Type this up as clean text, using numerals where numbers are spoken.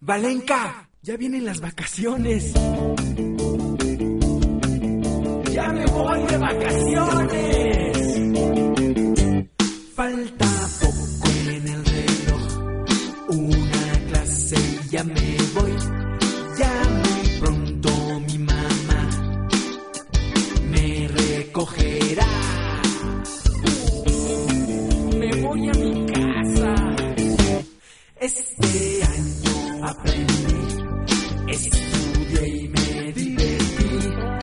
Valenka, ya vienen las vacaciones. ¡Ya me voy de vacaciones! Falta poco en el reloj, una clase y ya me voy. Ya muy pronto mi mamá me recogerá. Me voy a mi casa. Este año aprendí